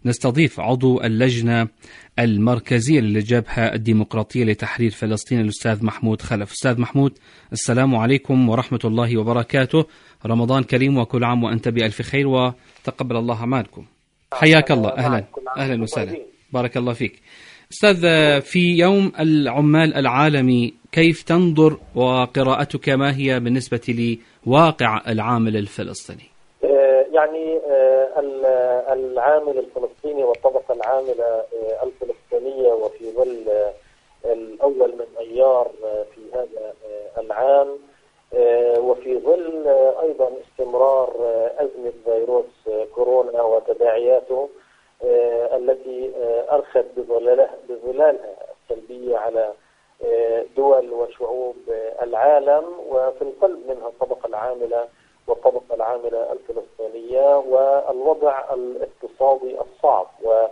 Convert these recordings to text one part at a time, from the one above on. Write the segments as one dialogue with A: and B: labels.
A: نستضيف عضو اللجنة المركزية للجبهة الديمقراطية لتحرير فلسطين الأستاذ محمود خلف. أستاذ محمود، السلام عليكم ورحمة الله وبركاته. رمضان كريم وكل عام وأنت بألف خير وتقبل الله أعمالكم. حياك الله. أهلا وسهلا، بارك الله فيك. أستاذ، في يوم العمال العالمي كيف تنظر وقراءتك ما هي بالنسبة لواقع العامل الفلسطيني؟
B: يعني العامل الفلسطيني والطبقة العاملة الفلسطينية وفي ظل الأول من أيار في هذا العام، وفي ظل أيضا استمرار أزمة فيروس كورونا وتداعياته التي أرخت بظلالها السلبية على دول وشعوب العالم، وفي القلب منها الطبقة العاملة والطبقة العاملة الفلسطينية، والوضع الاقتصادي الصعب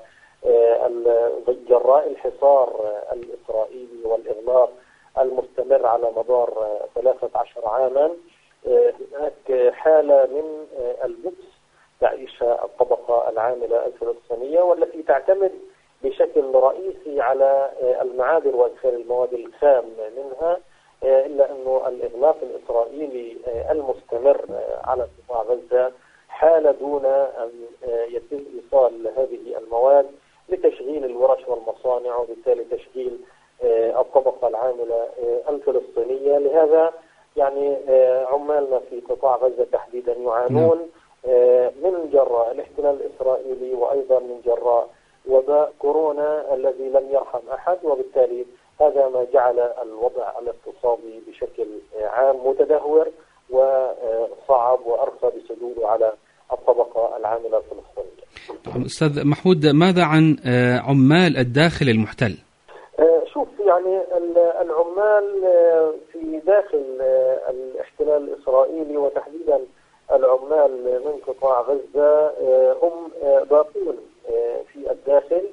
B: وجراء الحصار الإسرائيلي والإغلاق المستمر على مدار 13 عاما. هناك حالة من البؤس تعيشها الطبقة العاملة الفلسطينية، والتي تعتمد بشكل رئيسي على المعادن وإدخال المواد الخام منها، إلا أنه الإغلاق الإسرائيلي المستمر على قطاع غزة حال دون أن يتم إيصال هذه المواد لتشغيل الورش والمصانع، وبالتالي تشغيل الطبقة العاملة الفلسطينية. لهذا يعني عمالنا في قطاع غزة تحديدا يعانون من جراء الاحتلال الإسرائيلي، وأيضا من جراء وباء كورونا الذي لم يرحم أحد، وبالتالي هذا ما جعل الوضع الاقتصادي بشكل عام متدهور وصعب وأرخى بسدوده على الطبقة العاملة الفلسطينية.
A: أستاذ محمود، ماذا عن عمال الداخل المحتل؟
B: شوف، يعني العمال في داخل الاحتلال الإسرائيلي وتحديدا العمال من قطاع غزة هم باقون في الداخل،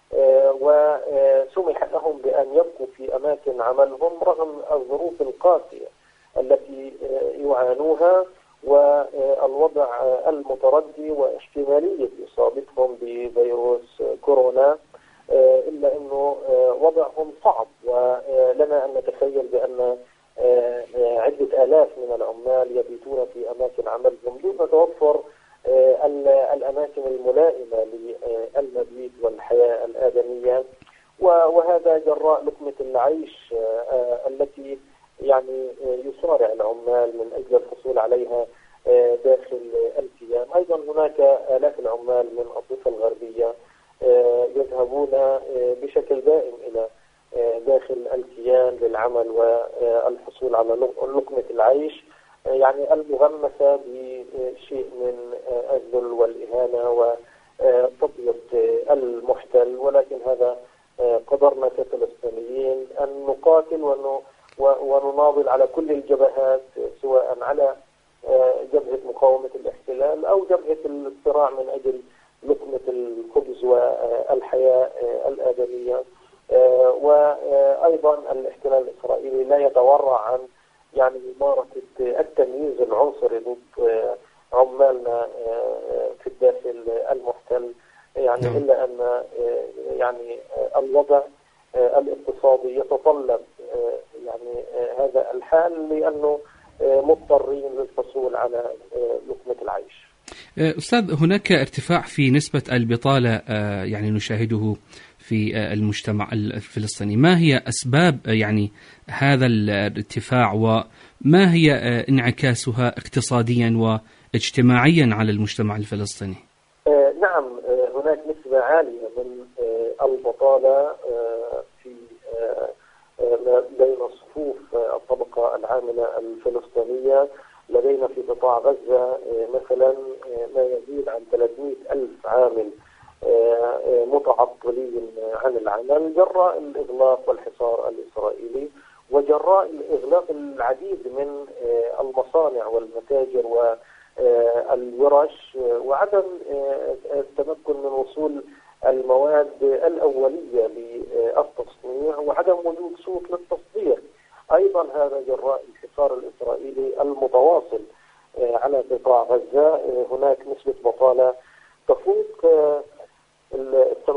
B: وسمح لهم بأن يبقوا في أماكن عملهم رغم الظروف القاسية التي يعانوها والوضع المتردي واحتمالية إصابتهم بفيروس كورونا، إلا أنه وضعهم صعب، ولنا أن نتخيل بأن عدة آلاف من العمال يبيتون في أماكن عملهم دون توفر الأماكن الملائمة للمبيت والحياة الآدمية، وهذا جراء لقمة العيش التي يعني يصارع العمال من أجل الحصول عليها داخل الكيان. أيضا هناك آلاف العمال من الضفة الغربية يذهبون بشكل دائم إلى داخل الكيان للعمل والحصول على لقمة العيش، يعني المغمسة بشيء من الذل والإهانة وتضييق المحتل. ولكن هذا قدرنا كفلسطينيين أن نقاتل ونناضل على كل الجبهات، سواء على جبهة مقاومة الاحتلال أو جبهة الصراع من أجل لقمة الخبز والحياة الآدمية. وأيضا الاحتلال الإسرائيلي لا يتورع عن يعني ممارسة التمييز العنصري ضد عمالنا في الداخل المحتل، يعني إلا أن يعني الوضع الاقتصادي يتطلب يعني هذا الحال، لأنه مضطرين للحصول على لقمة العيش.
A: أستاذ، هناك ارتفاع في نسبة البطالة يعني نشاهده في المجتمع الفلسطيني. ما هي أسباب يعني هذا الارتفاع، وما هي انعكاسها اقتصاديا واجتماعيا على المجتمع الفلسطيني؟
B: نعم، هناك نسبة عالية من البطالة في بين صفوف الطبقة العاملة الفلسطينية. لدينا في قطاع غزة مثلا ما يزيد عن 300,000 عامل متعطلين عن العمل جراء الإغلاق والحصار الإسرائيلي، وجراء الإغلاق العديد من المصانع والمتاجر والورش، وعدم التمكن من وصول المواد الأولية للتصنيع، وعدم وجود سوق للتصدير. أيضا هذا جراء الحصار الإسرائيلي المتواصل على قطاع غزة. هناك نسبة بطالة تفوق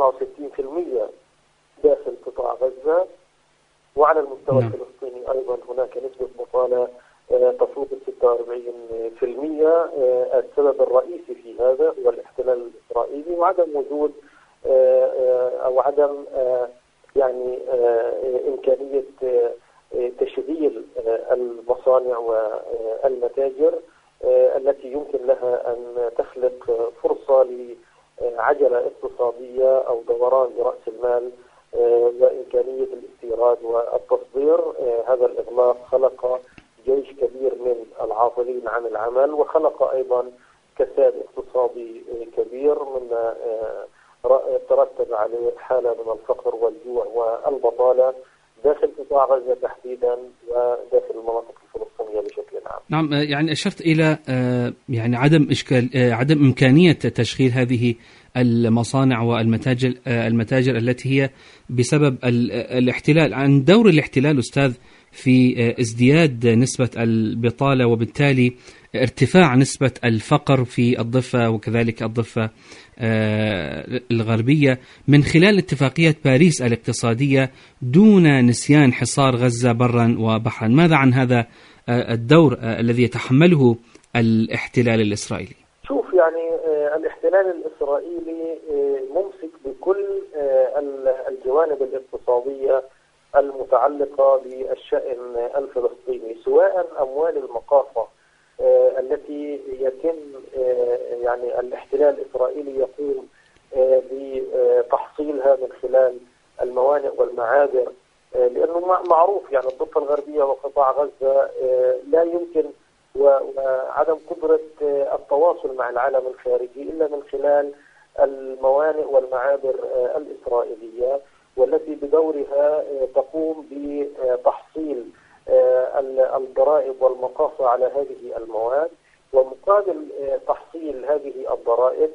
B: 67% داخل قطاع غزة. وعلى المستوى الفلسطيني أيضا هناك نسبة بطالة تفوق 46%. السبب الرئيسي في هذا هو الاحتلال الإسرائيلي وعدم وجود أو عدم يعني إمكانية تشغيل المصانع والمتاجر التي يمكن لها أن تخلق فرصة لعجلة اقتصادية أو دوران برأس المال وإمكانية الاستيراد والتصدير. هذا الإغلاق خلق جيش كبير من العاطلين عن العمل، وخلق أيضا كساد اقتصادي كبير مما ترتب عليه حالة من الفقر والجوع والبطالة داخل قطاع غزة تحديدا وداخل المناطق الفلسطينية بشكل عام.
A: نعم، يعني أشرت إلى يعني عدم إمكانية تشغيل هذه المصانع والمتاجر التي هي بسبب الاحتلال. عن دور الاحتلال أستاذ في ازدياد نسبة البطالة وبالتالي ارتفاع نسبة الفقر في الضفة وكذلك الضفة الغربية من خلال اتفاقية باريس الاقتصادية دون نسيان حصار غزة برا وبحرا. ماذا عن هذا الدور الذي يتحمله الاحتلال الإسرائيلي؟
B: شوف، يعني الاحتلال الإسرائيلي ممسك بكل الجوانب الاقتصادية المتعلقة بالشأن الفلسطيني، سواء أموال المقاصة التي يتم يعني الاحتلال الإسرائيلي يقوم بتحصيلها من خلال الموانئ والمعابر، لأنه معروف يعني الضفة الغربية وقطاع غزة لا يمكن وعدم قدرة التواصل مع العالم الخارجي إلا من خلال الموانئ والمعابر الإسرائيلية، والتي بدورها تقوم بتحصيل الضرائب والمقاصة على هذه المواد. ومقابل تحصيل هذه الضرائب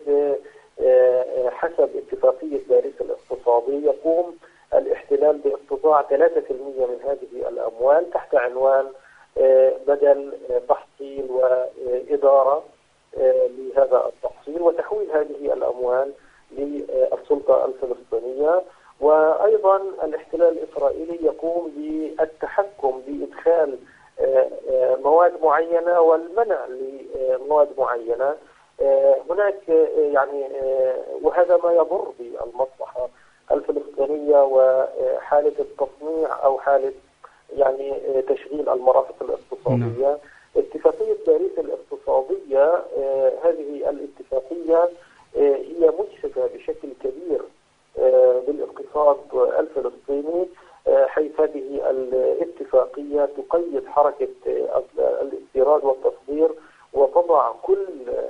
B: حسب اتفاقية باريس الاقتصادي يقوم الاحتلال باقتطاع 3% من هذه الأموال تحت عنوان بدل تحصيل وإدارة لهذا التحصيل وتحويل هذه الأموال للسلطة الفلسطينية. وأيضا الاحتلال الإسرائيلي يقوم بالتحكم بإدخال مواد معينة والمنع لمواد معينة. هناك يعني وهذا ما يضر بالمصلحة الفلسطينية وحالة التصنيع أو حالة يعني تشغيل المرافق الاقتصادية. اتفاقية باريس الاقتصادية هذه الاتفاقية هي مجحفة بشكل كبير بالاقتصاد الفلسطيني، حيث هذه الاتفاقية تقيد حركة الاستيراد والتصدير وتضع كل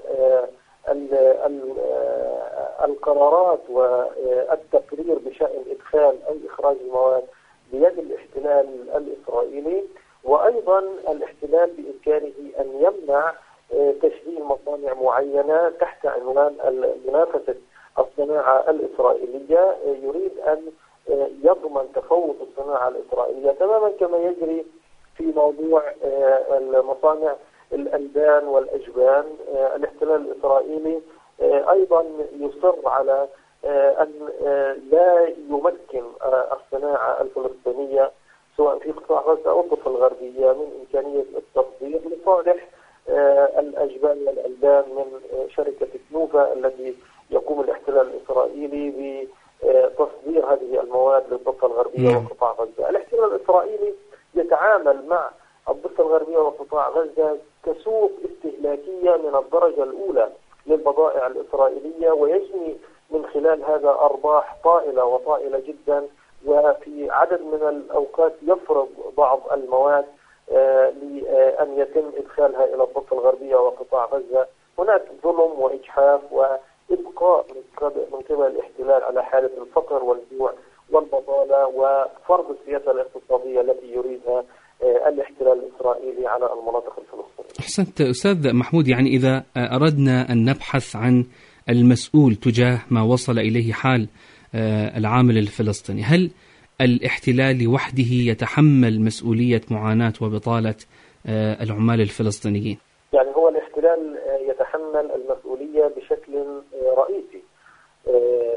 B: القرارات والتقرير بشأن إدخال أو إخراج المواد بيد الاحتلال الإسرائيلي. وأيضا الاحتلال بإمكانه أن يمنع تشغيل مصانع معينة تحت عنوان منافسة الصناعة الإسرائيلية. يريد أن يضمن تفوق الصناعة الإسرائيلية تماما كما يجري في موضوع المصانع الألبان والأجبان. الاحتلال الإسرائيلي أيضا يصر على أن لا يمكن الصناعة الفلسطينية سواء في قطاع غزة أو الضفة الغربية من إمكانية التصدير لصالح الأجبان والألبان من شركة سنوفا التي يقوم الاحتلال الإسرائيلي بتصدير هذه المواد للضفة الغربية وقطاع غزة. الاحتلال الإسرائيلي يتعامل مع الضفة الغربية وقطاع غزة كسوق استهلاكية من الدرجة الأولى للبضائع الإسرائيلية، ويجني من خلال هذا أرباح طائلة وطائلة جدا. وفي عدد من الأوقات يفرض بعض المواد لأن يتم إدخالها إلى الضفة الغربية وقطاع غزة. هناك ظلم وإجحاف وإبقاء من قبل الاحتلال على حالة الفقر والجوع والبطالة وفرض السياسة الاقتصادية التي يريدها الاحتلال الإسرائيلي على المناطق الفلسطينية.
A: أحسنت أستاذ محمود، يعني إذا أردنا أن نبحث عن المسؤول تجاه ما وصل إليه حال العامل الفلسطيني، هل الاحتلال لوحده يتحمل مسؤولية معاناة وبطالة العمال الفلسطينيين؟
B: يعني هو الاحتلال يتحمل المسؤولية بشكل رئيسي.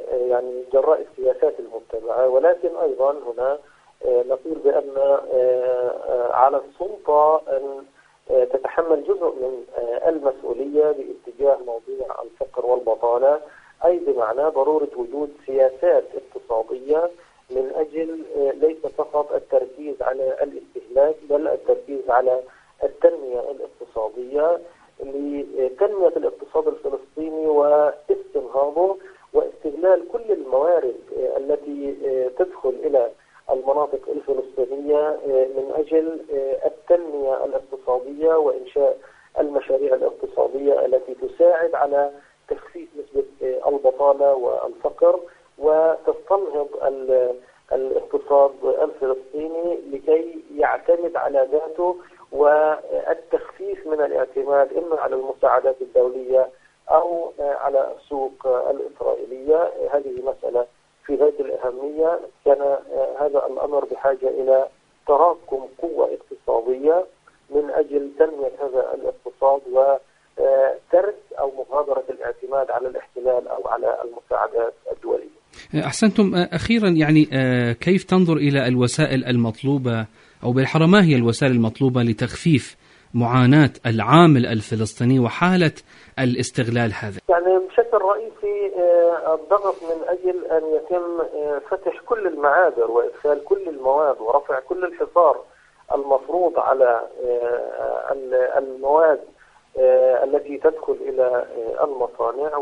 B: يعني جراء السياسات المتبعة، ولكن أيضا هنا نقول بأن على السلطة أن تتحمل جزء من المسؤولية باتجاه موضوع الفقر والبطالة، أي بمعنى ضرورة وجود سياسات اقتصادية من أجل ليس فقط التركيز على الاستهلاك بل التركيز على التنمية الاقتصادية لتنمية الاقتصاد الفلسطيني واستنهاضه واستغلال كل الموارد التي تدخل إلى المناطق الفلسطينية من أجل التنمية الاقتصادية وإنشاء المشاريع الاقتصادية التي تساعد على تخفيف نسبة البطالة والفقر وتستنهض الاقتصاد الفلسطيني لكي يعتمد على ذاته، والتخفيف من الاعتماد إما على المساعدات الدولية أو على السوق الإسرائيلية. هذه مسألة في غاية الأهمية. كان هذا الأمر بحاجة إلى تراكم قوة اقتصادية من أجل تنمية هذا الاقتصاد وترك أو مغادرة الاعتماد على الاحتلال أو على المساعدات الدولية.
A: أحسنتم. أخيرا يعني كيف تنظر إلى الوسائل المطلوبة أو بالحرى ما هي الوسائل المطلوبة لتخفيف معاناة العامل الفلسطيني وحالة الاستغلال هذا؟
B: يعني بشكل رئيسي الضغط من أجل أن يتم فتح كل المعابر وإدخال كل المواد ورفع كل الحصار المفروض على المواد التي تدخل إلى المصانع،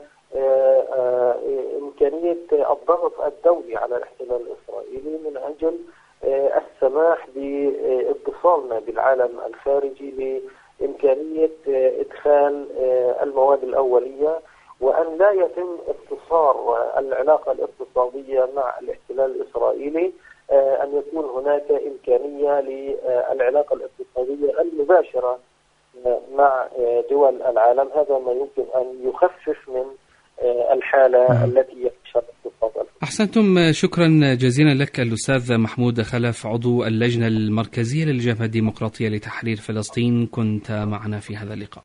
B: وإمكانية الضغط الدولي على الاحتلال الإسرائيلي من أجل السماح باتصالنا بالعالم الخارجي لإمكانية إدخال المواد الأولية، وأن لا يتم اختصار العلاقة الاقتصادية مع الاحتلال الإسرائيلي، أن يكون هناك إمكانية للعلاقة الاقتصادية المباشرة مع دول العالم. هذا ما يمكن أن يخفف من الحالة التي يعيشها الاقتصاد.
A: أحسنتم. شكرا جزيلا لك الأستاذ محمود خلف، عضو اللجنة المركزية للجبهة الديمقراطية لتحرير فلسطين، كنت معنا في هذا اللقاء.